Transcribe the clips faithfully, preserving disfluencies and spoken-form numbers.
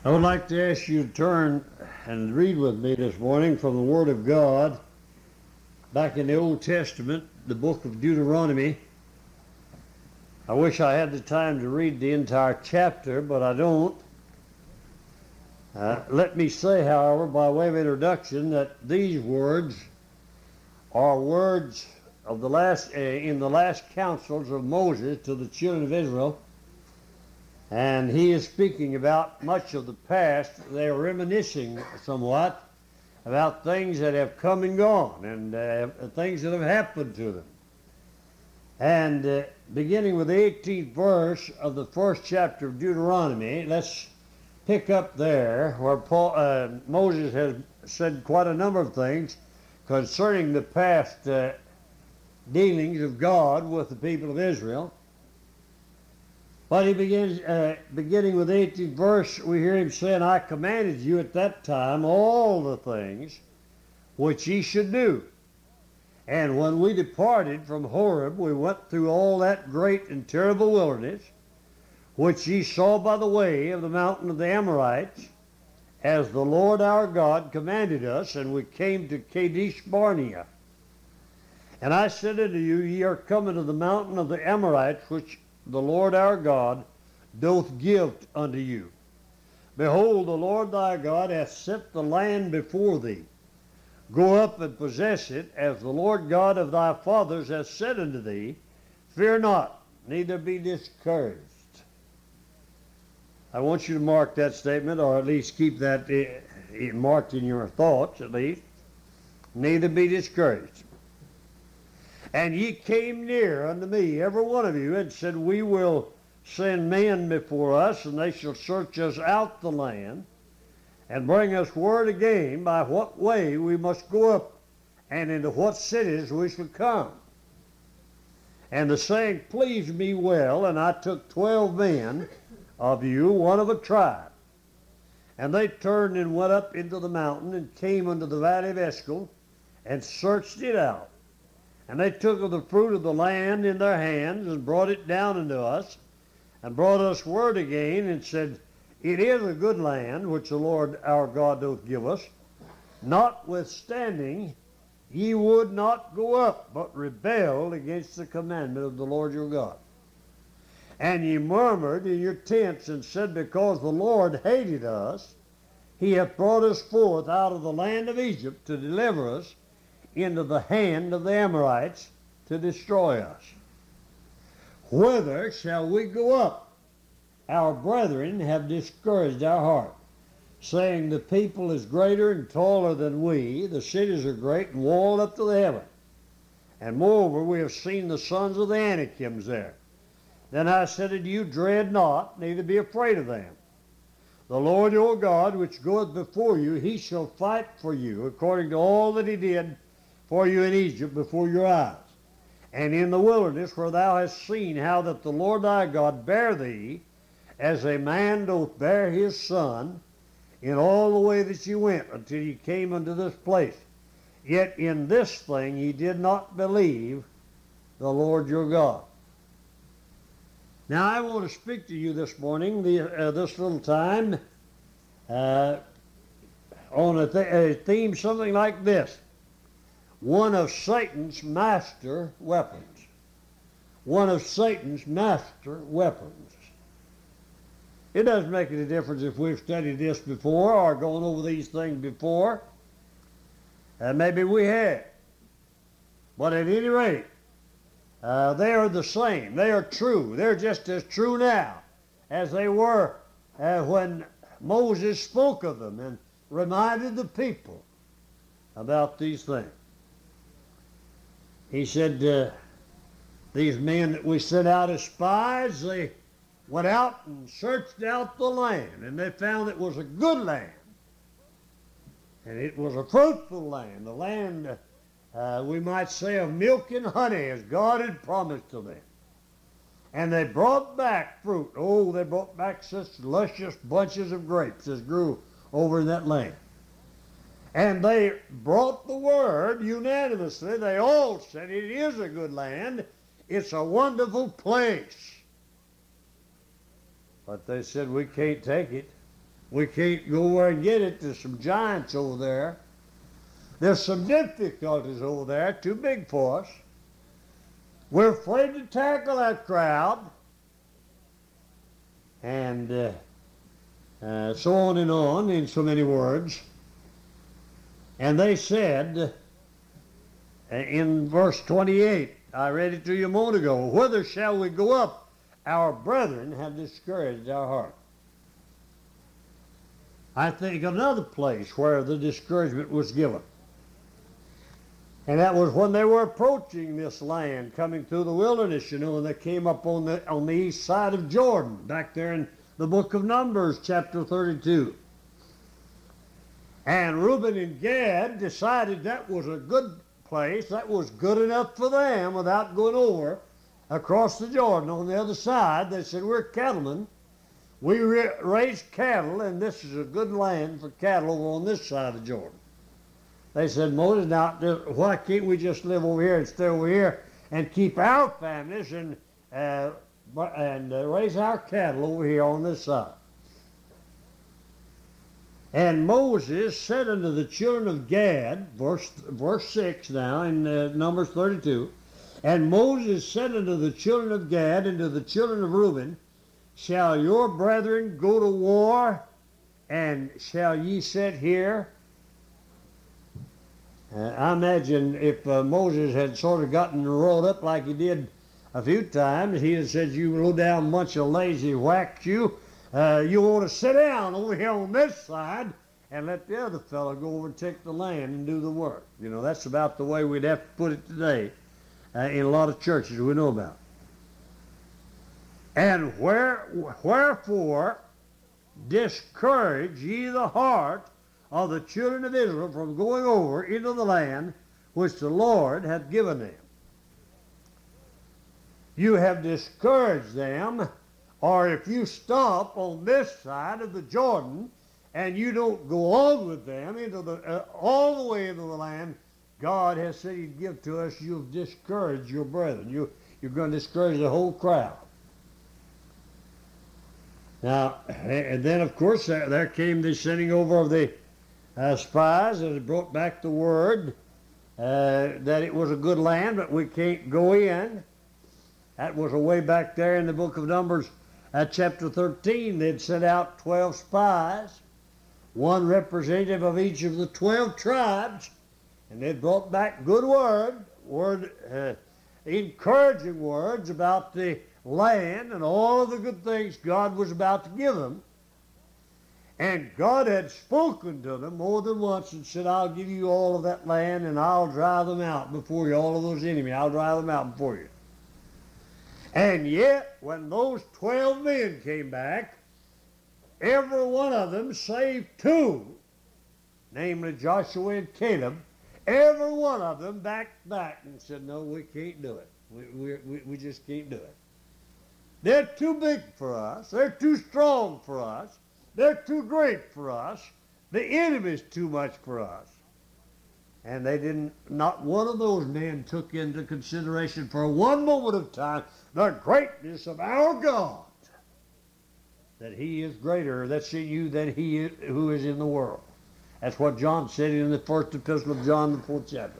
I would like to ask you to turn and read with me this morning from the Word of God back in the Old Testament, the book of Deuteronomy. I wish I had the time to read the entire chapter, but I don't. Uh, let me say, however, by way of introduction, that these words are words of the last uh, in the last counsels of Moses to the children of Israel. And he is speaking about much of the past. They are reminiscing somewhat about things that have come and gone and uh, things that have happened to them. And uh, beginning with the eighteenth verse of the first chapter of Deuteronomy, let's pick up there where Paul, uh, Moses has said quite a number of things concerning the past uh, dealings of God with the people of Israel. But he begins, uh, beginning with the eighteenth verse, we hear him saying, I commanded you at that time all the things which ye should do. And when we departed from Horeb, we went through all that great and terrible wilderness, which ye saw by the way of the mountain of the Amorites, as the Lord our God commanded us, and we came to Kadesh Barnea. And I said unto you, ye are coming to the mountain of the Amorites, which the Lord our God doth give unto you. Behold, the Lord thy God hath set the land before thee. Go up and possess it, as the Lord God of thy fathers hath said unto thee. Fear not, neither be discouraged. I want you to mark that statement, or at least keep that uh, marked in your thoughts, at least. Neither be discouraged. And ye came near unto me, every one of you, and said, we will send men before us, and they shall search us out the land, and bring us word again by what way we must go up, and into what cities we shall come. And the saying pleased me well, and I took twelve men of you, one of a tribe. And they turned and went up into the mountain, and came unto the valley of Eshcol, and searched it out. And they took of the fruit of the land in their hands, and brought it down unto us, and brought us word again, and said, it is a good land which the Lord our God doth give us. Notwithstanding, ye would not go up, but rebelled against the commandment of the Lord your God. And ye murmured in your tents, and said, because the Lord hated us, he hath brought us forth out of the land of Egypt to deliver us into the hand of the Amorites to destroy us. Whither shall we go up? Our brethren have discouraged our heart, saying, the people is greater and taller than we, the cities are great and walled up to the heaven. And moreover, we have seen the sons of the Anakims there. Then I said unto you, dread not, neither be afraid of them. The Lord your God, which goeth before you, he shall fight for you, according to all that he did for you in Egypt before your eyes, and in the wilderness, where thou hast seen how that the Lord thy God bare thee, as a man doth bear his son, in all the way that ye went, until ye came unto this place. Yet in this thing ye did not believe the Lord your God. Now I want to speak to you this morning, the, uh, this little time, uh, on a, th- a theme something like this. One of Satan's master weapons. One of Satan's master weapons. It doesn't make any difference if we've studied this before or gone over these things before. And maybe we have. But at any rate, uh, they are the same. They are true. They're just as true now as they were uh, when Moses spoke of them and reminded the people about these things. He said, uh, these men that we sent out as spies, they went out and searched out the land, and they found it was a good land. And it was a fruitful land, the land, uh, we might say, of milk and honey, as God had promised to them. And they brought back fruit. Oh, they brought back such luscious bunches of grapes as grew over in that land. And they brought the word unanimously. They all said, it is a good land. It's a wonderful place. But they said, we can't take it. We can't go over and get it. There's some giants over there. There's some difficulties over there, too big for us. We're afraid to tackle that crowd. And uh, uh, so on and on in so many words. And they said, uh, in verse twenty-eight, I read it to you a moment ago, whither shall we go up? Our brethren have discouraged our heart. I think another place where the discouragement was given. And that was when they were approaching this land, coming through the wilderness, you know, and they came up on the, on the east side of Jordan, back there in the book of Numbers, chapter thirty-two. And Reuben and Gad decided that was a good place, that was good enough for them without going over across the Jordan on the other side. They said, we're cattlemen. We raise cattle, and this is a good land for cattle over on this side of Jordan. They said, Moses, now, why can't we just live over here and stay over here and keep our families and uh, and uh, raise our cattle over here on this side? And Moses said unto the children of Gad, verse, verse six now in uh, Numbers thirty-two, and Moses said unto the children of Gad and to the children of Reuben, shall your brethren go to war, and shall ye sit here? Uh, I imagine if uh, Moses had sort of gotten rolled up like he did a few times, he had said, you low down bunch of lazy whacks, you. Uh, you want to sit down over here on this side and let the other fellow go over and take the land and do the work. You know, that's about the way we'd have to put it today uh, in a lot of churches we know about. And where, wherefore discourage ye the heart of the children of Israel from going over into the land which the Lord hath given them. You have discouraged them, or if you stop on this side of the Jordan and you don't go on with them into the uh, all the way into the land God has said he'd give to us, you've discouraged your brethren. You, you're going to discourage the whole crowd. Now, and then of course there, there came the sending over of the uh, spies that brought back the word uh, that it was a good land, but we can't go in. That was a way back there in the book of Numbers, uh, chapter thirteen. They'd sent out twelve spies, one representative of each of the twelve tribes, and they'd brought back good word, word, uh, encouraging words about the land and all of the good things God was about to give them. And God had spoken to them more than once and said, I'll give you all of that land and I'll drive them out before you, all of those enemies, I'll drive them out before you. And yet, when those twelve men came back, every one of them, save two, namely Joshua and Caleb, every one of them backed back and said, no, we can't do it. We, we, we just can't do it. They're too big for us. They're too strong for us. They're too great for us. The enemy's too much for us. And they didn't, not one of those men took into consideration for one moment of time the greatness of our God, that he is greater, that's in you, than he is, who is in the world. That's what John said in the first epistle of John, the fourth chapter.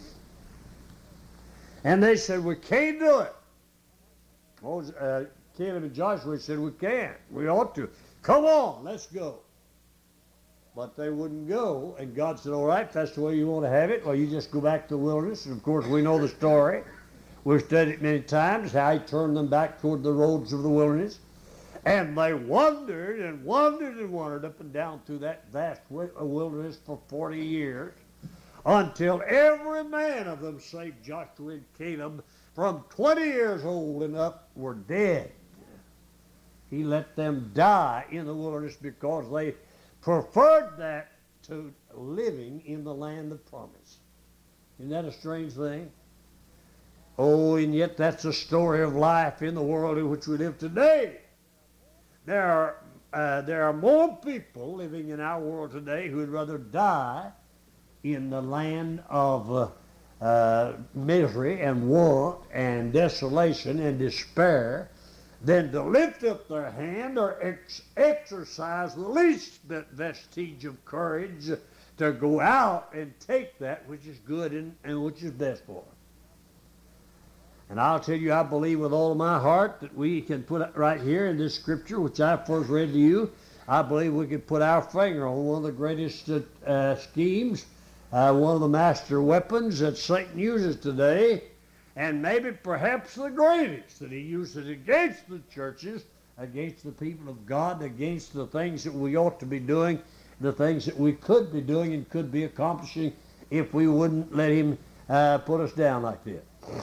And they said, we can't do it. Moses, uh, Caleb and Joshua said, we can't. We ought to. Come on, let's go. But they wouldn't go, and God said, all right, if that's the way you want to have it, well, you just go back to the wilderness. And, of course, we know the story. We've studied it many times, how he turned them back toward the roads of the wilderness. And they wandered and wandered and wandered up and down through that vast wilderness for forty years until every man of them, save Joshua and Caleb, from twenty years old and up, were dead. He let them die in the wilderness because they preferred that to living in the land of promise. Isn't that a strange thing? Oh, and yet that's the story of life in the world in which we live today. There are, uh, there are more people living in our world today who would rather die in the land of uh, uh, misery and want and desolation and despair than to lift up their hand or ex- exercise the least bit vestige of courage to go out and take that which is good and, and which is best for them. And I'll tell you, I believe with all of my heart that we can put it right here in this scripture, which I first read to you. I believe we can put our finger on one of the greatest uh, uh, schemes, uh, one of the master weapons that Satan uses today, and maybe perhaps the greatest that he uses against the churches, against the people of God, against the things that we ought to be doing, the things that we could be doing and could be accomplishing if we wouldn't let him uh, put us down like this.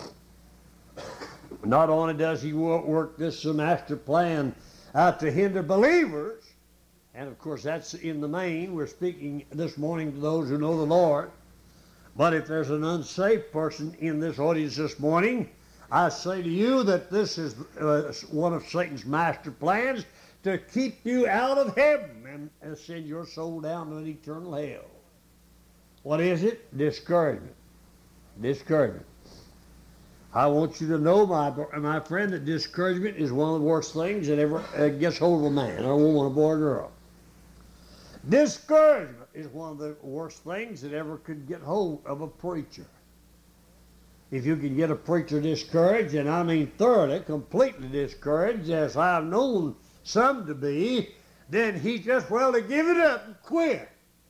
Not only does he work this master plan uh, to hinder believers, and of course that's in the main. We're speaking this morning to those who know the Lord. But if there's an unsafe person in this audience this morning, I say to you that this is uh, one of Satan's master plans to keep you out of heaven and, and send your soul down to an eternal hell. What is it? Discouragement. Discouragement. I want you to know, my my friend, that discouragement is one of the worst things that ever uh, gets hold of a man, or a woman, a boy, or girl. Discouragement is one of the worst things that ever could get hold of a preacher. If you can get a preacher discouraged, and I mean thoroughly, completely discouraged, as I've known some to be, then he's just well to give it up and quit.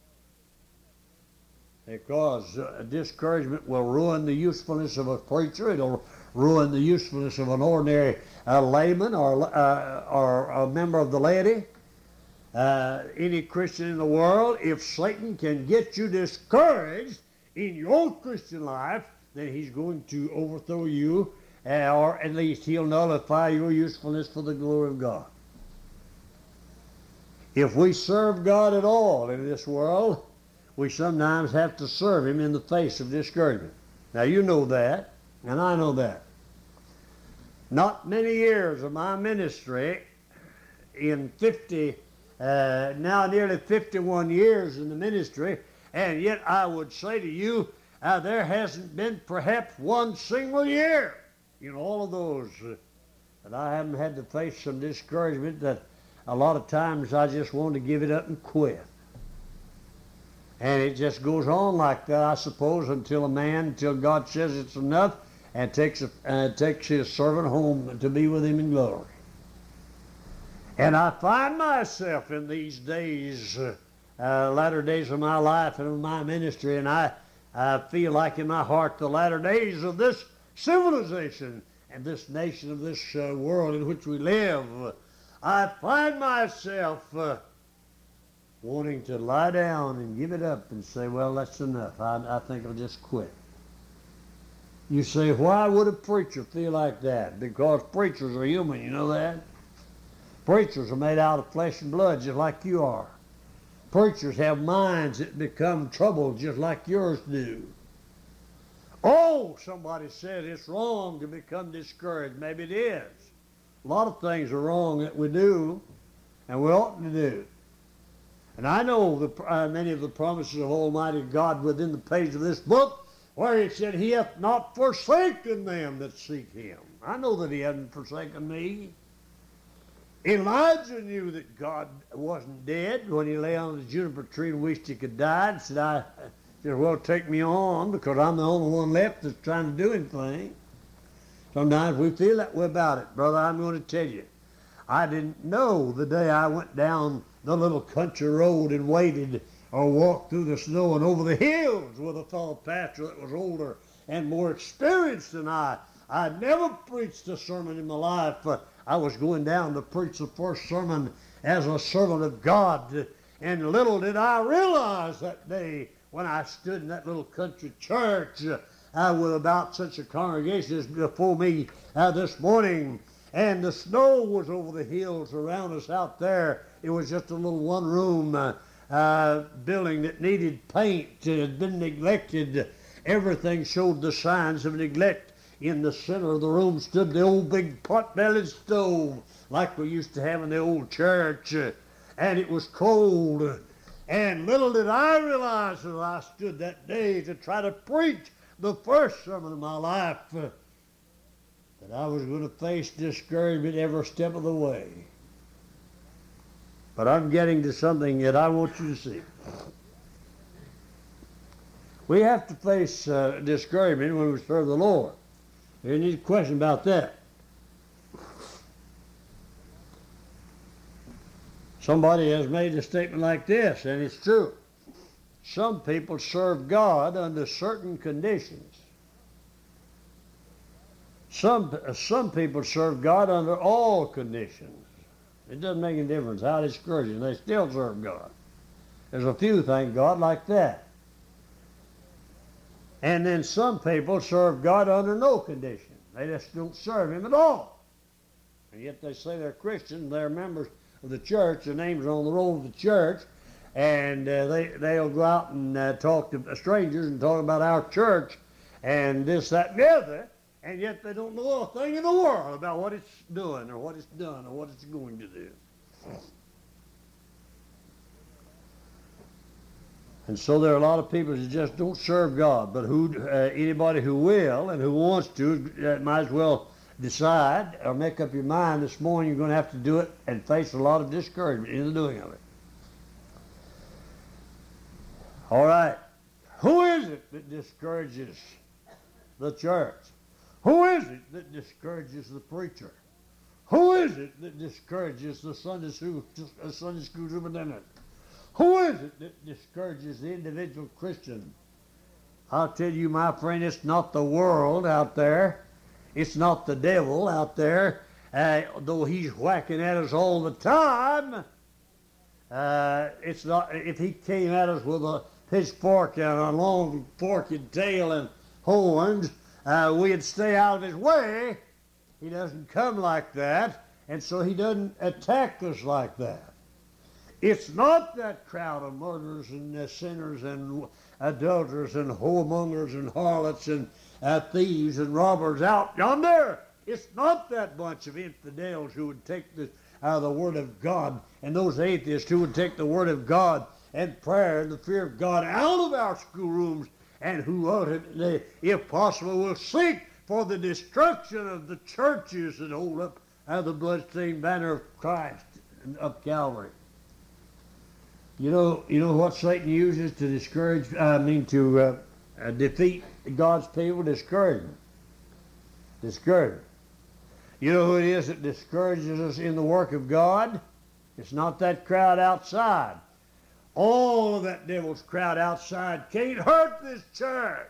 Because uh, discouragement will ruin the usefulness of a preacher. It'll ruin the usefulness of an ordinary uh, layman or, uh, or a member of the laity. Uh, any Christian in the world, if Satan can get you discouraged in your Christian life, then he's going to overthrow you, uh, or at least he'll nullify your usefulness for the glory of God. If we serve God at all in this world, we sometimes have to serve him in the face of discouragement. Now you know that, and I know that. Not many years of my ministry, in fifty, uh, now nearly fifty-one years in the ministry, and yet I would say to you, uh, there hasn't been perhaps one single year in all of those uh, that I haven't had to face some discouragement that a lot of times I just wanted to give it up and quit. And it just goes on like that, I suppose, until a man, until God says it's enough, and takes, a, uh, takes his servant home to be with him in glory. And I find myself in these days, uh, uh, latter days of my life and of my ministry, and I, I feel like in my heart the latter days of this civilization and this nation of this uh, world in which we live, I find myself uh, wanting to lie down and give it up and say, well, that's enough. I, I think I'll just quit. You say, why would a preacher feel like that? Because preachers are human, you know that? Preachers are made out of flesh and blood just like you are. Preachers have minds that become troubled just like yours do. Oh, somebody said it's wrong to become discouraged. Maybe it is. A lot of things are wrong that we do and we ought to do. And I know the, uh, many of the promises of Almighty God within the page of this book where he said, he hath not forsaken them that seek him. I know that he hasn't forsaken me. Elijah knew that God wasn't dead when he lay on the juniper tree and wished he could die, and said, I said, well, take me on because I'm the only one left that's trying to do anything. Sometimes we feel that way about it. Brother, I'm going to tell you, I didn't know the day I went down the little country road and waited or walked through the snow and over the hills with a fellow pastor that was older and more experienced than I. I'd never preached a sermon in my life. I was going down to preach the first sermon as a servant of God. And little did I realize that day when I stood in that little country church uh, with about such a congregation as before me uh, this morning. And the snow was over the hills around us out there. It was just a little one-room uh, uh, building that needed paint. It had been neglected. Everything showed the signs of neglect. In the center of the room stood the old big pot-bellied stove like we used to have in the old church. And it was cold. And little did I realize as I stood that day to try to preach the first sermon of my life, that I was going to face discouragement every step of the way. But I'm getting to something that I want you to see. We have to face uh, discouragement when we serve the Lord. There's any question about that. Somebody has made a statement like this, and it's true. Some people serve God under certain conditions. Some, some people serve God under all conditions. It doesn't make any difference how discouraging. They still serve God. There's a few, thank God, like that. And then some people serve God under no condition. They just don't serve Him at all. And yet they say they're Christians, they're members of the church, their names are on the roll of the church, and uh, they, they'll go out and uh, talk to strangers and talk about our church and this, that, and the other, and yet they don't know a thing in the world about what it's doing or what it's done or what it's going to do. And so there are a lot of people that just don't serve God, but who uh, anybody who will and who wants to uh, might as well decide or make up your mind this morning you're going to have to do it and face a lot of discouragement in the doing of it. All right. Who is it that discourages the church? Who is it that discourages the preacher? Who is it that discourages the Sunday school, uh, Sunday school superintendent? Who is it that discourages the individual Christian? I'll tell you, my friend, it's not the world out there. It's not the devil out there, uh, though he's whacking at us all the time. Uh, it's not, if he came at us with a pitchfork and a long forked tail and horns, uh, we'd stay out of his way. He doesn't come like that, and so he doesn't attack us like that. It's not that crowd of murderers and uh, sinners and adulterers and whoremongers and harlots and uh, thieves and robbers out yonder. It's not that bunch of infidels who would take the, uh, the Word of God, and those atheists who would take the Word of God and prayer and the fear of God out of our schoolrooms, and who ultimately, if possible, will seek for the destruction of the churches that hold up uh, the bloodstained banner of Christ up Calvary. You know, you know what Satan uses to discourage, I mean to uh, uh, defeat God's people? Discouragement. Discouragement. You know who it is that discourages us in the work of God? It's not that crowd outside. All of that devil's crowd outside can't hurt this church.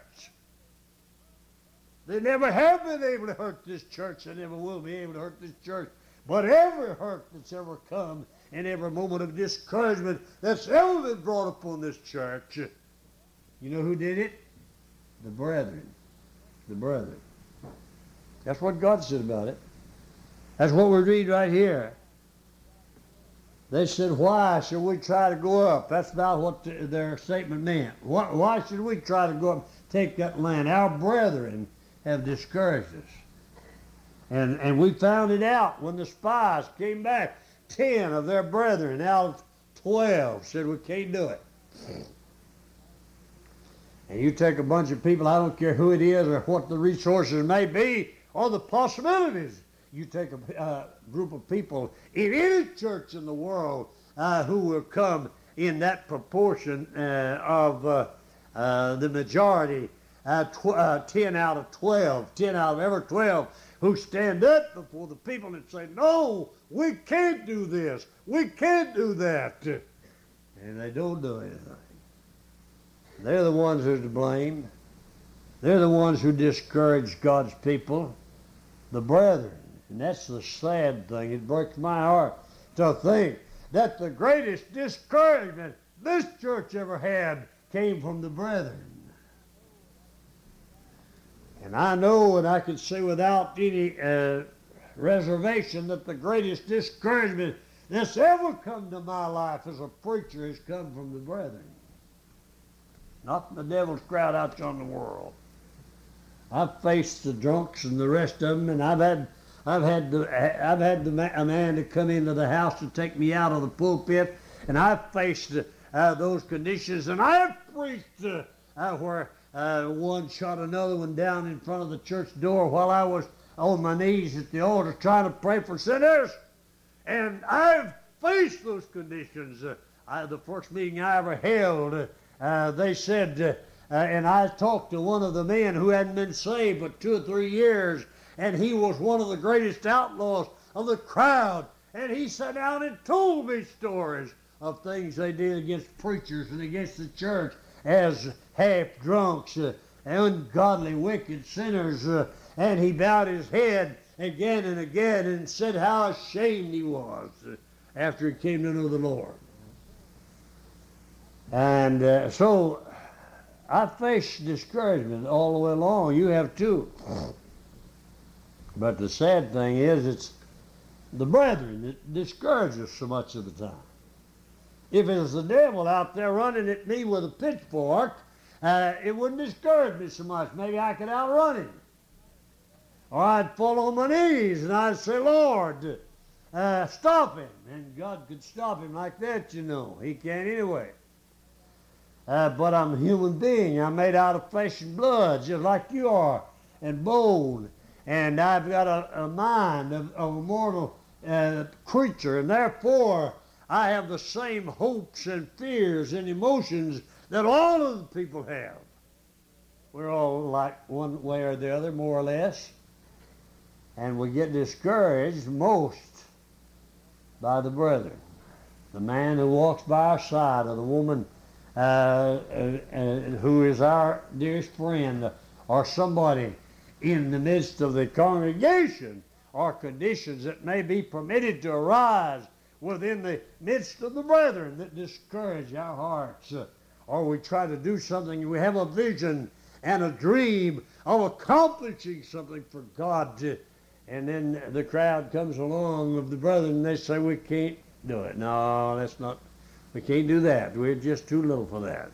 They never have been able to hurt this church. They never will be able to hurt this church. But every hurt that's ever come and every moment of discouragement that's ever been brought upon this church, you know who did it? The brethren. The brethren. That's what God said about it. That's what we read right here. They said, why should we try to go up? That's about what the, their statement meant. Why, why should we try to go up and take that land? Our brethren have discouraged us. And, and we found it out when the spies came back. Ten of their brethren out of twelve said we can't do it. And you take a bunch of people, I don't care who it is or what the resources may be or the possibilities. You take a uh, group of people in any church in the world uh, who will come in that proportion uh, of uh, uh, the majority, uh, tw- uh, ten out of twelve, ten out of every twelve, who stand up before the people and say, no, we can't do this, we can't do that. And they don't do anything. They're the ones who are to blame. They're the ones who discourage God's people, the brethren. And that's the sad thing. It breaks my heart to think that the greatest discouragement this church ever had came from the brethren. And I know, and I can say without any uh, reservation, that the greatest discouragement that's ever come to my life as a preacher has come from the brethren. Not from the devil's crowd out there in the world. I've faced the drunks and the rest of them, and I've had I've had the I've had the ma- a man to come into the house to take me out of the pulpit, and I've faced uh, those conditions, and I've preached uh, uh, where uh, one shot another one down in front of the church door while I was on my knees at the altar trying to pray for sinners. And I've faced those conditions. Uh, I, the first meeting I ever held, uh, they said, uh, uh, and I talked to one of the men who hadn't been saved but two or three years, and he was one of the greatest outlaws of the crowd. And he sat down and told me stories of things they did against preachers and against the church as half-drunks, uh, ungodly, wicked sinners. Uh, and he bowed his head again and again and said how ashamed he was uh, after he came to know the Lord. And uh, so I faced discouragement all the way along. You have too. But the sad thing is, it's the brethren that discourage us so much of the time. If it was the devil out there running at me with a pitchfork, uh, it wouldn't discourage me so much. Maybe I could outrun him. Or I'd fall on my knees and I'd say, Lord, uh, stop him. And God could stop him like that, you know. He can't anyway. Uh, but I'm a human being. I'm made out of flesh and blood, just like you are, and bone. And I've got a, a mind of, of a mortal uh, creature, and therefore I have the same hopes and fears and emotions that all of the people have. We're all like one way or the other, more or less. And we get discouraged most by the brethren. The man who walks by our side, or the woman uh, uh, uh, who is our dearest friend, or somebody in the midst of the congregation, or conditions that may be permitted to arise within the midst of the brethren that discourage our hearts. Uh, or we try to do something, we have a vision and a dream of accomplishing something for God, to, and then the crowd comes along of the brethren and they say, we can't do it. No, that's not, we can't do that. We're just too little for that.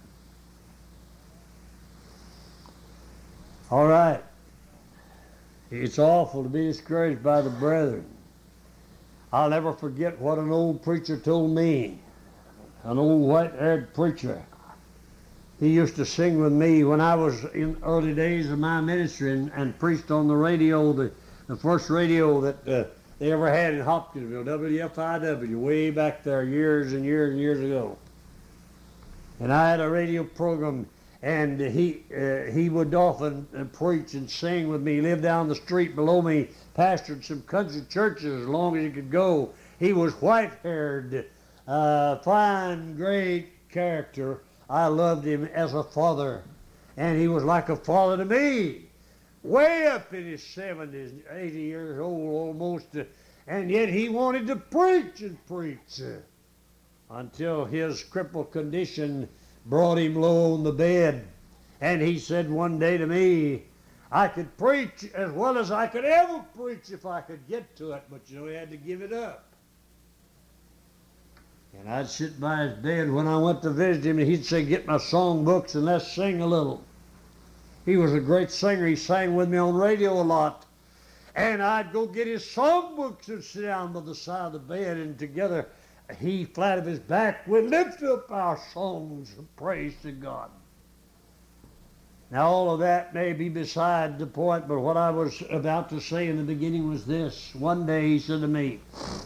All right. It's awful to be discouraged by the brethren. I'll never forget what an old preacher told me, an old white-haired preacher. He used to sing with me when I was in early days of my ministry and, and preached on the radio, the, the first radio that uh, they ever had in Hopkinsville, W F I W, way back there years and years and years ago. And I had a radio program, and he uh, he would often uh, preach and sing with me. He lived down the street below me, pastored some country churches as long as he could go. He was white-haired, uh, fine, great character. I loved him as a father, and he was like a father to me. Way up in his seventies, eighty years old almost, uh, and yet he wanted to preach and preach uh, until his crippled condition brought him low on the bed. And he said one day to me, I could preach as well as I could ever preach if I could get to it, but you know, he had to give it up. And I'd sit by his bed when I went to visit him, and he'd say, get my song books and let's sing a little. He was a great singer. He sang with me on radio a lot. And I'd go get his song books and sit down by the side of the bed, and together, he, flat of his back, would lift up our songs of praise to God. Now, all of that may be beside the point, but what I was about to say in the beginning was this. One day he said to me,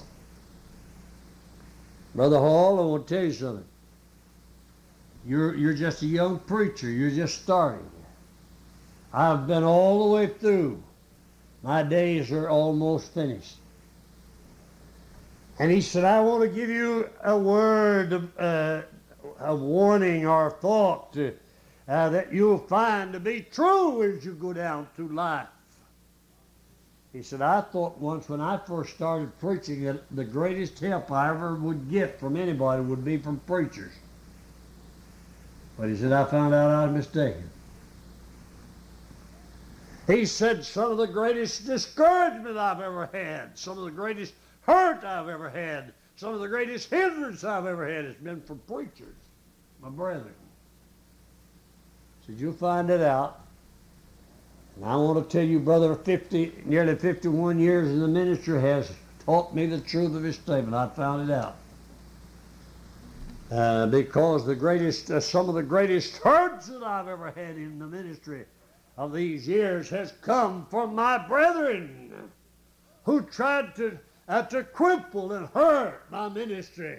Brother Hall, I want to tell you something. You're, you're just a young preacher. You're just starting. I've been all the way through. My days are almost finished. And he said, I want to give you a word of, uh, of warning or thought to, uh, that you'll find to be true as you go down through life. He said, I thought once when I first started preaching that the greatest help I ever would get from anybody would be from preachers. But he said, I found out I was mistaken. He said, some of the greatest discouragement I've ever had, some of the greatest hurt I've ever had, some of the greatest hindrance I've ever had has been from preachers, my brethren. He said, you'll find it out. And I want to tell you, brother, fifty, nearly fifty-one years in the ministry has taught me the truth of his statement. I found it out. Uh, because the greatest, uh, some of the greatest hurts that I've ever had in the ministry of these years has come from my brethren who tried to, uh, to cripple and hurt my ministry.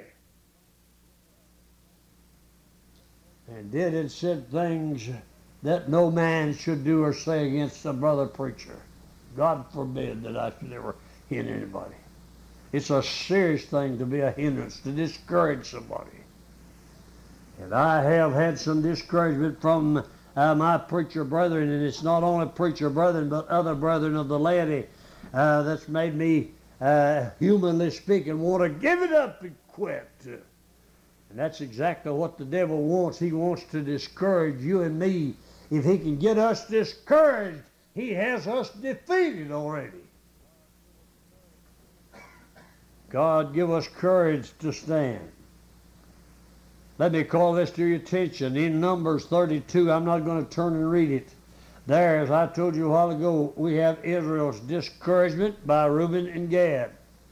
And did and said things that no man should do or say against a brother preacher. God forbid that I should ever hinder anybody. It's a serious thing to be a hindrance, to discourage somebody. And I have had some discouragement from uh, my preacher brethren, and it's not only preacher brethren, but other brethren of the laity uh, that's made me, uh, humanly speaking, want to give it up and quit. And that's exactly what the devil wants. He wants to discourage you and me. If he can get us discouraged, he has us defeated already. God, give us courage to stand. Let me call this to your attention. In Numbers thirty-two, I'm not going to turn and read it. There, as I told you a while ago, we have Israel's discouragement by Reuben and Gad.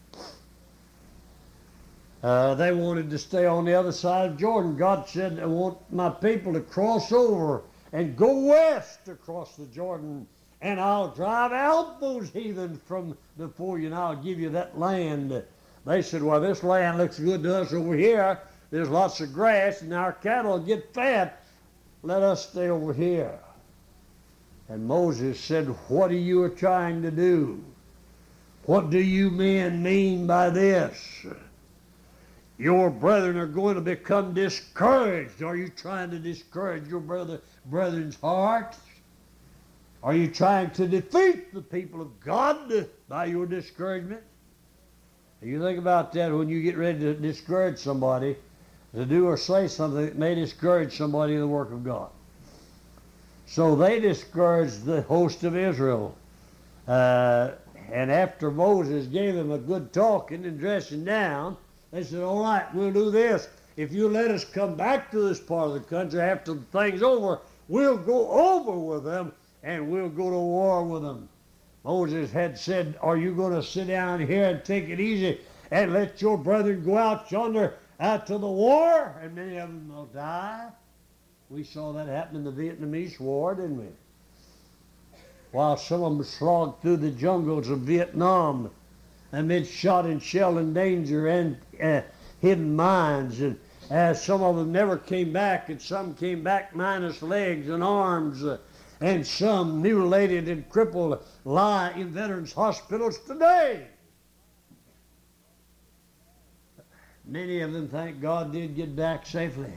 Uh, they wanted to stay on the other side of Jordan. God said, I want my people to cross over and go west across the Jordan, and I'll drive out those heathens from before you, and I'll give you that land. They said, well, this land looks good to us over here. There's lots of grass, and our cattle get fat. Let us stay over here. And Moses said, what are you trying to do? What do you men mean by this? Your brethren are going to become discouraged. Are you trying to discourage your brother, brethren's hearts? Are you trying to defeat the people of God by your discouragement? You think about that when you get ready to discourage somebody, to do or say something that may discourage somebody in the work of God. So they discouraged the host of Israel. Uh, and after Moses gave them a good talking and dressing down, they said, all right, we'll do this. If you let us come back to this part of the country after the thing's over, we'll go over with them and we'll go to war with them. Moses had said, are you going to sit down here and take it easy and let your brethren go out yonder out to the war? And many of them will die. We saw that happen in the Vietnamese War, didn't we? While some of them slogged through the jungles of Vietnam amid shot and shell and danger and uh, hidden mines. And uh, some of them never came back, and some came back minus legs and arms. Uh, and some mutilated and crippled lie in veterans' hospitals today. Many of them, thank God, did get back safely.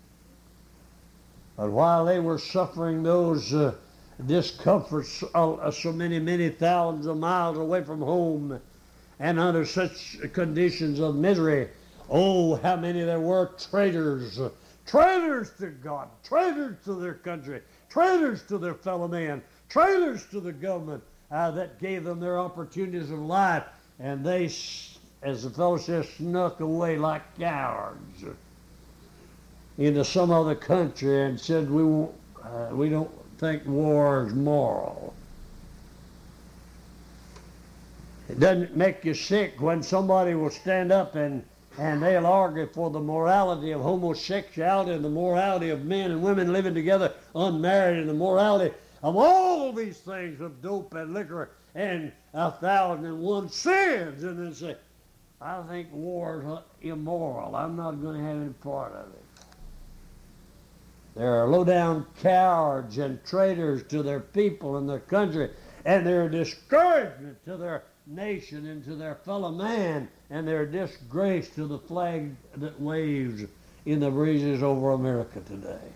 But while they were suffering those uh, discomforts uh, so many, many thousands of miles away from home and under such conditions of misery, oh, how many there were traitors, uh, traitors to God, traitors to their country, traitors to their fellow man, traitors to the government uh, that gave them their opportunities of life. And they, as the fellow says, snuck away like cowards into some other country and said, we won't, uh, we don't think war is moral. It doesn't make you sick when somebody will stand up and And they'll argue for the morality of homosexuality and the morality of men and women living together unmarried and the morality of all these things of dope and liquor and a thousand and one sins. And then say, I think war is immoral. I'm not going to have any part of it. They're low-down cowards and traitors to their people and their country, and they're a discouragement to their nation and to their fellow man, and they're a disgrace to the flag that waves in the breezes over America today.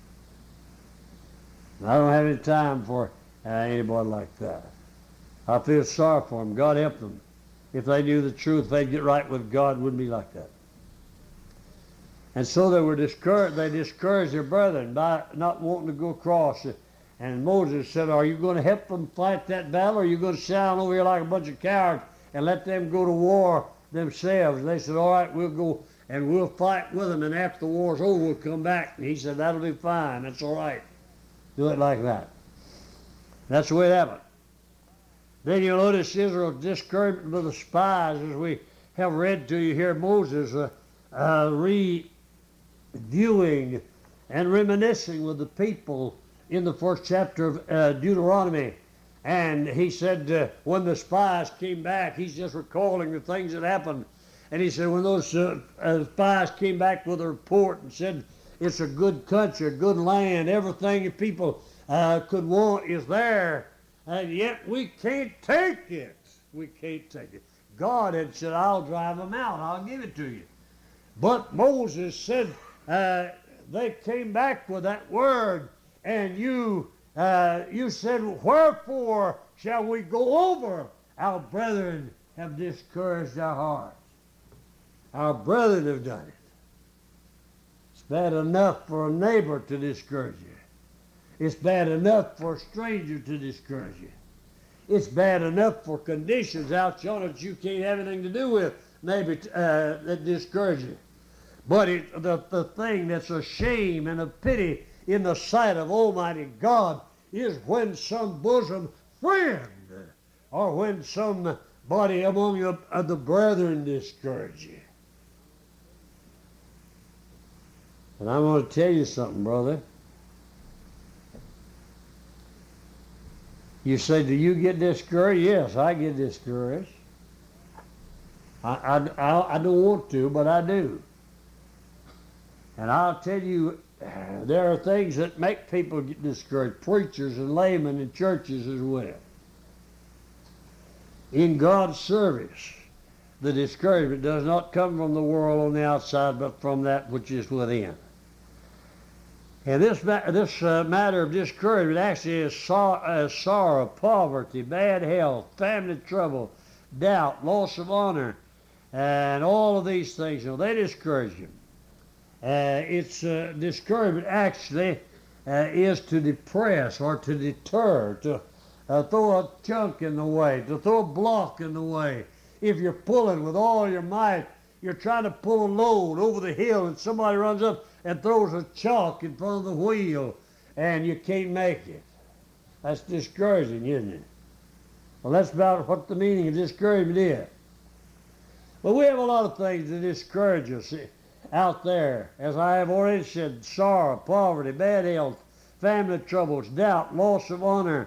And I don't have any time for uh, anybody like that. I feel sorry for them. God help them. If they knew the truth, they'd get right with God. It wouldn't be like that. And so they were discouraged. They discouraged their brethren by not wanting to go across. And Moses said, are you going to help them fight that battle, or are you going to sit down over here like a bunch of cowards and let them go to war themselves? And they said, all right, we'll go and we'll fight with them, and after the war's over, we'll come back. And he said, that'll be fine. That's all right. Do it like that. That's the way it happened. Then you'll notice Israel's discouragement with the spies, as we have read to you here, Moses uh, uh, reviewing and reminiscing with the people in the first chapter of uh, Deuteronomy. And he said uh, when the spies came back, he's just recalling the things that happened. And he said when those uh, uh, spies came back with a report and said it's a good country, a good land, everything that people uh, could want is there, and yet we can't take it. We can't take it. God had said, I'll drive them out. I'll give it to you. But Moses said, uh, they came back with that word, and you uh, you said, wherefore shall we go over? Our brethren have discouraged our hearts. Our brethren have done it. It's bad enough for a neighbor to discourage you. It's bad enough for a stranger to discourage you. It's bad enough for conditions out yonder that you can't have anything to do with, maybe uh, that discourage you. But it, the, the thing that's a shame and a pity in the sight of Almighty God is when some bosom friend or when somebody among the, uh, the brethren discourage you. And I'm going to tell you something, brother. You say, do you get discouraged? Yes, I get discouraged. I, I, I, I don't want to, but I do. And I'll tell you, there are things that make people get discouraged, preachers and laymen in churches as well. In God's service, the discouragement does not come from the world on the outside, but from that which is within. And this, this uh, matter of discouragement actually is sor- uh, sorrow, poverty, bad health, family trouble, doubt, loss of honor, and all of these things. You know, they discourage you. Uh, it's uh, discouragement actually uh, is to depress or to deter, to uh, throw a chunk in the way, to throw a block in the way. If you're pulling with all your might, you're trying to pull a load over the hill and somebody runs up and throws a chalk in front of the wheel and you can't make it. That's discouraging, isn't it? Well, that's about what the meaning of discouragement is. But we have a lot of things that discourage us out there. As I have already said, sorrow, poverty, bad health, family troubles, doubt, loss of honor.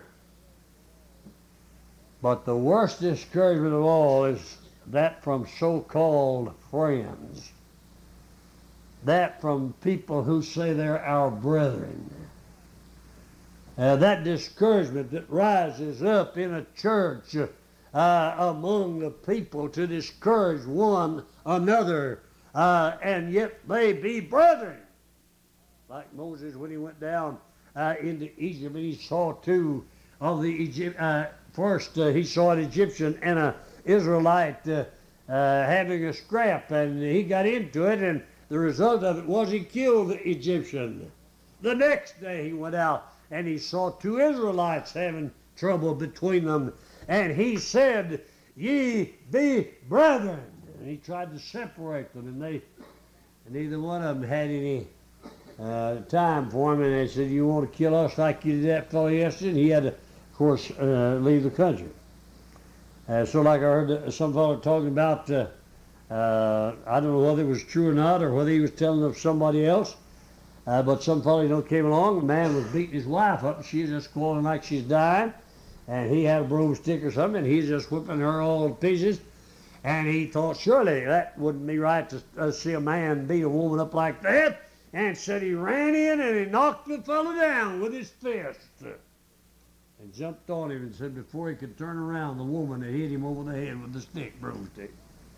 But the worst discouragement of all is that from so-called friends. That from people who say they're our brethren. Uh, that discouragement that rises up in a church uh, among the people to discourage one another, uh, and yet they be brethren. Like Moses when he went down uh, into Egypt and he saw two of the Egypt. Uh, first uh, he saw an Egyptian and an Israelite uh, uh, having a scrap, and he got into it, and the result of it was he killed the Egyptian. The next day he went out and he saw two Israelites having trouble between them, and he said, ye be brethren. And he tried to separate them, and they, and neither one of them had any uh, time for him, and they said, you want to kill us like you did that fellow yesterday? And he had to, of course, uh, leave the country. Uh, so like I heard some fellow talking about, uh, uh, I don't know whether it was true or not, or whether he was telling of somebody else, uh, but some fellow, you know, came along, the man was beating his wife up, and she was just squalling like she's dying, and he had a broomstick or something, and he's just whipping her all to pieces, and he thought, surely that wouldn't be right to uh, see a man beat a woman up like that, and said he ran in and he knocked the fellow down with his fist. And jumped on him and said before he could turn around, the woman had hit him over the head with the stick, broomstick.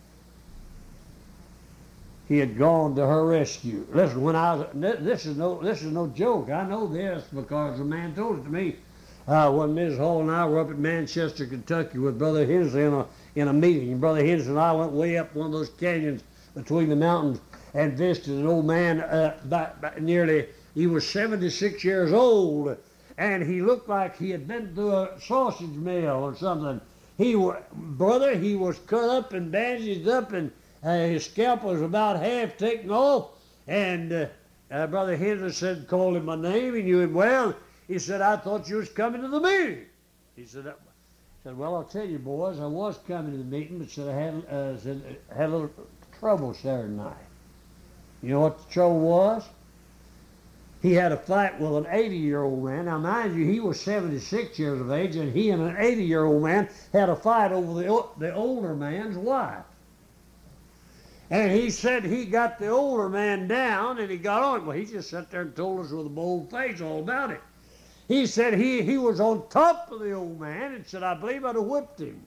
He had gone to her rescue. Listen, when I was, this is no, this is no joke. I know this because the man told it to me. Uh, when Miz Hall and I were up at Manchester, Kentucky with Brother Hensley in a, in a meeting. And Brother Hensley and I went way up one of those canyons between the mountains and visited an old man, uh, by, by nearly, he was seventy-six years old. And he looked like he had been through a sausage mill or something. He was, brother, he was cut up and bandaged up, and uh, his scalp was about half taken off. And uh, uh, Brother Henry said, called him my name. He knew him well. He said, I thought you was coming to the meeting. He said, uh, said, well, I'll tell you, boys, I was coming to the meeting, but said I had, uh, said, I had a little trouble Saturday night. You know what the trouble was? he had a fight with an eighty-year-old man. Now, mind you, he was seventy-six years of age, and he and an eighty-year-old man had a fight over the, the older man's wife. And he said he got the older man down, and he got on. Well, he just sat there and told us with a bold face all about it. He said he, he was on top of the old man and said, I believe I'd have whipped him.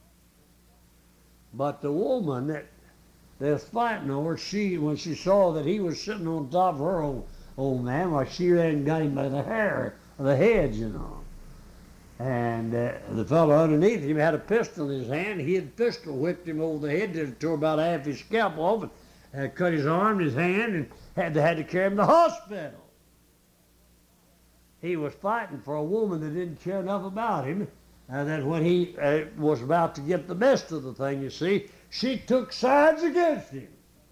But the woman that they was fighting over, she, when she saw that he was sitting on top of her old, old man, well, she ran and got him by the hair, the head, you know. And uh, the fellow underneath him had a pistol in his hand. He had pistol whipped him over the head, and tore about half his scalp off, and uh, cut his arm, his hand, and had to, had to carry him to the hospital. He was fighting for a woman that didn't care enough about him, and that when he uh, was about to get the best of the thing, you see, she took sides against him.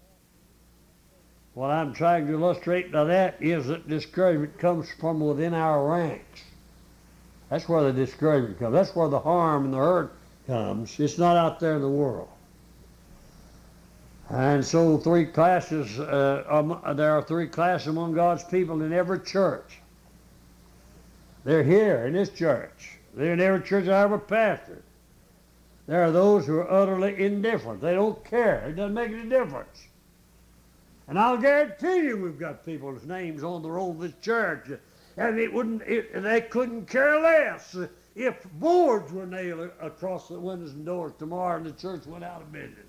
What I'm trying to illustrate by that is that discouragement comes from within our ranks. That's where the discouragement comes. That's where the harm and the hurt comes. It's not out there in the world. And so three classes, uh, um, there are three classes among God's people in every church. They're here in this church. They're in every church I ever pastored. There are those who are utterly indifferent. They don't care. It doesn't make any difference. And I'll guarantee you we've got people's names on the roll of this church. And it wouldn't, it, they couldn't care less if boards were nailed across the windows and doors tomorrow and the church went out of business.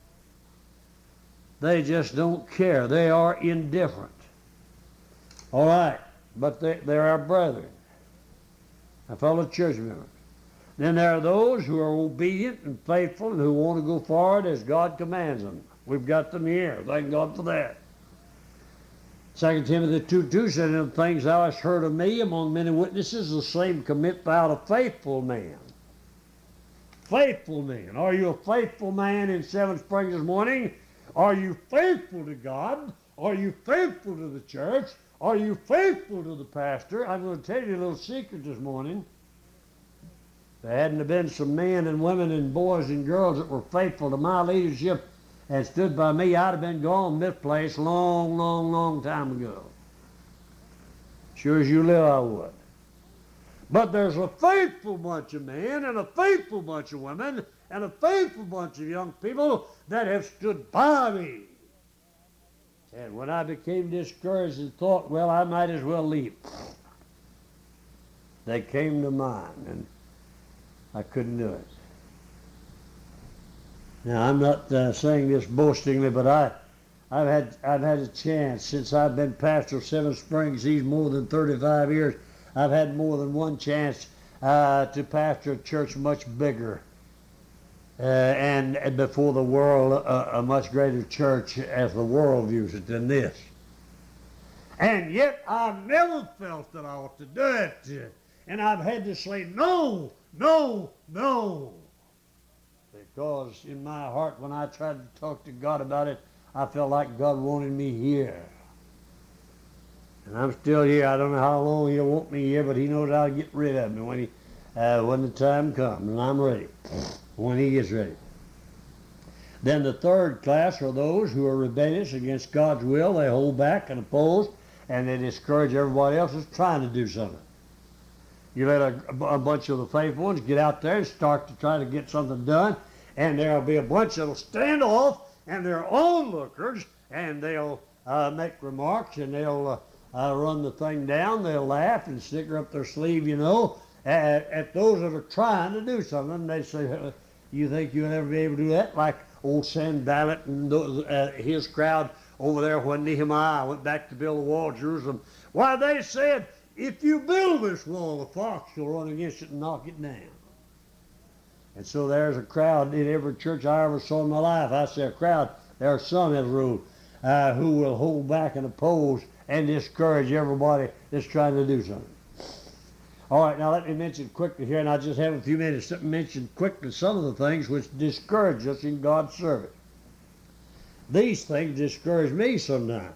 They just don't care. They are indifferent. All right, but they, they're our brethren, our fellow church members. Then there are those who are obedient and faithful and who want to go forward as God commands them. We've got them here. Thank God for that. Second Timothy two two said, "In the things thou hast heard of me among many witnesses, the same commit thou to faithful men." Faithful men. Are you a faithful man in Seven Springs this morning? Are you faithful to God? Are you faithful to the church? Are you faithful to the pastor? I'm going to tell you a little secret this morning. There hadn't have been some men and women and boys and girls that were faithful to my leadership and stood by me, I'd have been gone from this place long, long, long time ago. Sure as you live, I would. But there's a faithful bunch of men and a faithful bunch of women and a faithful bunch of young people that have stood by me. And when I became discouraged and thought, well, I might as well leave, they came to mind, and I couldn't do it. Now, I'm not uh, saying this boastingly, but I, I've had I've had a chance since I've been pastor of Seven Springs these more than thirty-five years. I've had more than one chance uh, to pastor a church much bigger uh, and, and before the world uh, a much greater church as the world views it than this. And yet I've never felt that I ought to do it. And I've had to say no, no, no. Because in my heart, when I tried to talk to God about it, I felt like God wanted me here. And I'm still here. I don't know how long He'll want me here, but He knows I'll get rid of me when, he, uh, when the time comes, and I'm ready, when He gets ready. Then the third class are those who are rebellious against God's will. They hold back and oppose, and they discourage everybody else that's trying to do something. You let a, a bunch of the faithful ones get out there and start to try to get something done, and there'll be a bunch that'll stand off, and they're onlookers, and they'll uh, make remarks, and they'll uh, uh, run the thing down. They'll laugh and sticker up their sleeve, you know, at, at those that are trying to do something. They say, you think you'll ever be able to do that? Like old Sanballat and those, uh, his crowd over there when Nehemiah went back to build the wall of Jerusalem. Why, they said, if you build this wall, the fox will run against it and knock it down. And so there's a crowd in every church I ever saw in my life. I say a crowd. There are some, as a rule, uh, who will hold back and oppose and discourage everybody that's trying to do something. All right, now let me mention quickly here, and I just have a few minutes to mention quickly some of the things which discourage us in God's service. These things discourage me sometimes.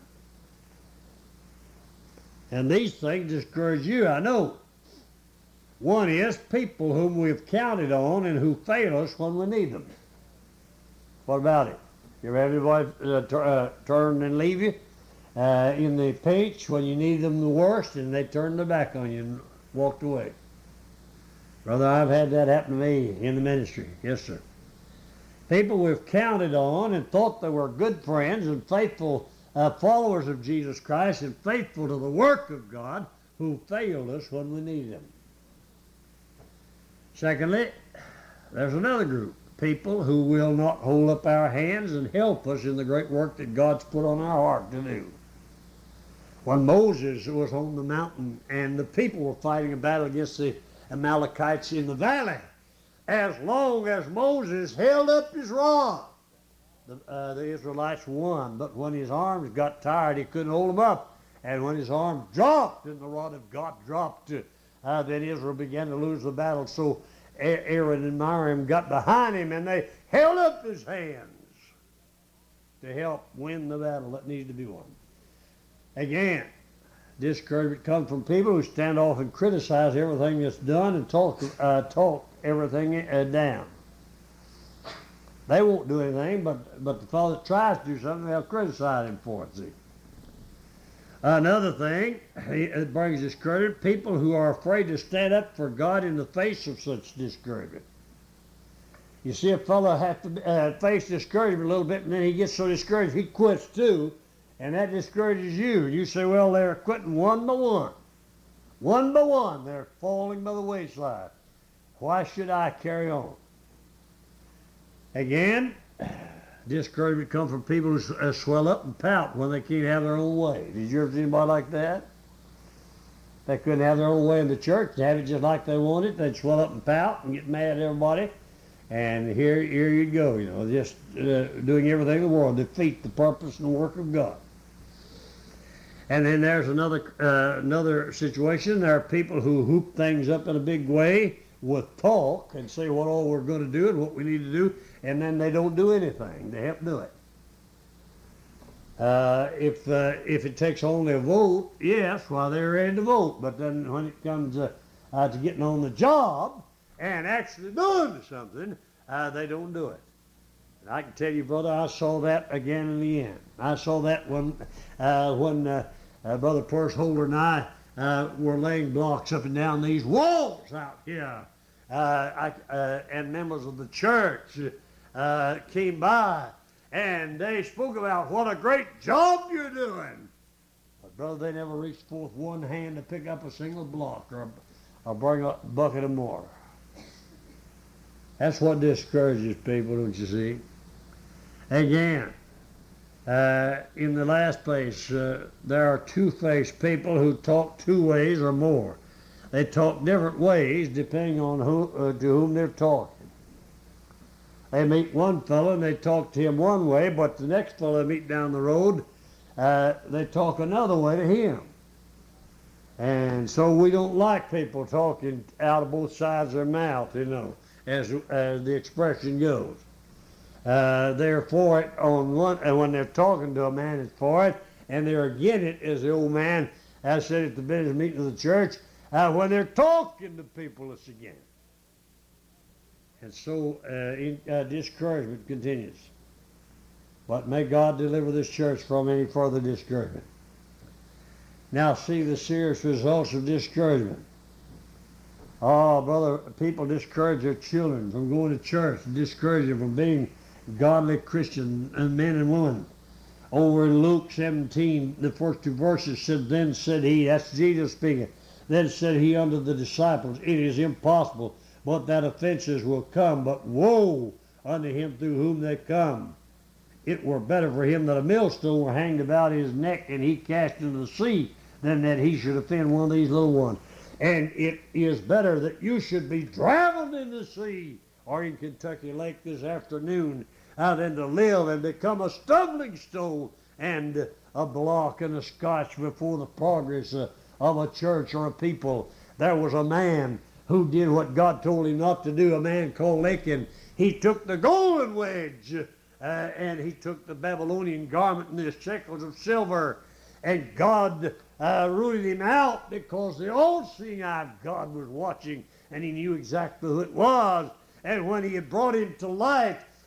And these things discourage you, I know. One is people whom we've counted on and who fail us when we need them. What about it? You ever have anybody uh, t- uh, turn and leave you? uh, in the pinch when you need them the worst, and they turned their back on you and walked away. Brother, I've had that happen to me in the ministry. Yes, sir. People we've counted on and thought they were good friends and faithful uh, followers of Jesus Christ and faithful to the work of God, who failed us when we needed them. Secondly, there's another group, people who will not hold up our hands and help us in the great work that God's put on our heart to do. When Moses was on the mountain and the people were fighting a battle against the Amalekites in the valley, as long as Moses held up his rod, the, uh, the Israelites won. But when his arms got tired, he couldn't hold them up. And when his arms dropped and the rod of God dropped, uh, then Israel began to lose the battle. So Aaron and Miriam got behind him and they held up his hands to help win the battle that needed to be won. Again, discouragement comes from people who stand off and criticize everything that's done and talk, uh, talk everything uh, down. They won't do anything, but, but the fellow that tries to do something, they'll criticize him for it, see. Another thing, it brings discouragement, people who are afraid to stand up for God in the face of such discouragement. You see a fellow have to uh, face discouragement a little bit, and then he gets so discouraged he quits too, and that discourages you. You say, well, they're quitting one by one. One by one, they're falling by the wayside. Why should I carry on? Again, discouragement comes from people who uh, swell up and pout when they can't have their own way. Did you ever see anybody like that? They couldn't have their own way in the church, have it just like they wanted. They'd swell up and pout and get mad at everybody. And here, here you go, you know, just uh, doing everything in the world to defeat the purpose and the work of God. And then there's another uh, another situation. There are people who hoop things up in a big way with talk and say what all we're going to do and what we need to do, and then they don't do anything to help do it. Uh, if uh, if it takes only a vote, yes, well, they're ready to vote. But then when it comes uh, uh, to getting on the job and actually doing something, uh, they don't do it. And I can tell you, brother, I saw that again in the end. I saw that when uh, when uh, uh, Brother Persholder and I uh, were laying blocks up and down these walls out here. Uh, I, uh, and members of the church uh, came by and they spoke about what a great job you're doing. But brother, they never reached forth one hand to pick up a single block or, or bring a bucket of mortar. That's what discourages people, don't you see? Again, uh, in the last place, uh, there are two-faced people who talk two ways or more. They talk different ways depending on who, uh, to whom they're talking. They meet one fellow and they talk to him one way, but the next fellow they meet down the road, uh, they talk another way to him. And so we don't like people talking out of both sides of their mouth, you know, as, as the expression goes. Uh, they're for it on one, and when they're talking to a man, it's for it, and they're against it, as the old man has said at the business meeting of the church. Uh, when they're talking to people, it's again. And so uh, in, uh, discouragement continues. But may God deliver this church from any further discouragement. Now see the serious results of discouragement. Oh, brother, people discourage their children from going to church, discourage them from being godly Christian and men and women. Over in Luke seventeen, the first two verses said, then said he, that's Jesus speaking, then said he unto the disciples, it is impossible, but that offenses will come, but woe unto him through whom they come. It were better for him that a millstone were hanged about his neck and he cast into the sea, than that he should offend one of these little ones. And it is better that you should be drowned in the sea, or in Kentucky Lake this afternoon, uh, than to live and become a stumbling stone and a block and a scotch before the progress uh, of a church or a people. There was a man who did what God told him not to do, a man called Achan. He took the golden wedge uh, and he took the Babylonian garment and the shekels of silver, and God uh, rooted him out because the all-seeing eye of God was watching and he knew exactly who it was. And when he had brought him to life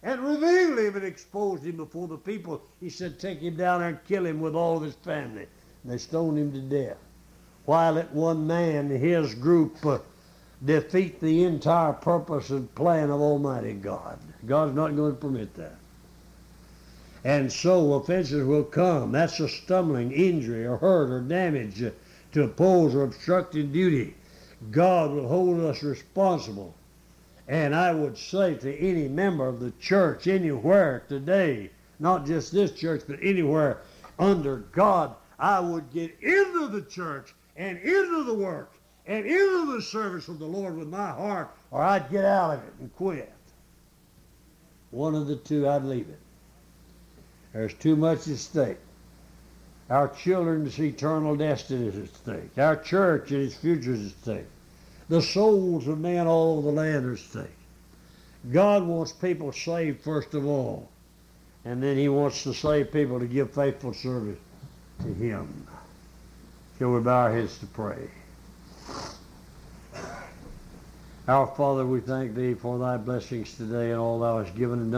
and revealed him and exposed him before the people. He said, take him down there and kill him with all of his family. And they stoned him to death. Why let one man and his group uh, defeat the entire purpose and plan of Almighty God? God's not going to permit that. And so offenses will come. That's a stumbling, injury, or hurt, or damage uh, to oppose or obstructing duty. God will hold us responsible. And I would say to any member of the church anywhere today, not just this church, but anywhere under God, I would get into the church and into the work and into the service of the Lord with my heart, or I'd get out of it and quit. One of the two, I'd leave it. There's too much at stake. Our children's eternal destiny is at stake. Our church and its future is at stake. The souls of men all over the land are at stake. God wants people saved first of all, and then he wants to save people to give faithful service to him. Shall we bow our heads to pray? Our Father, we thank thee for thy blessings today and all thou hast given and done.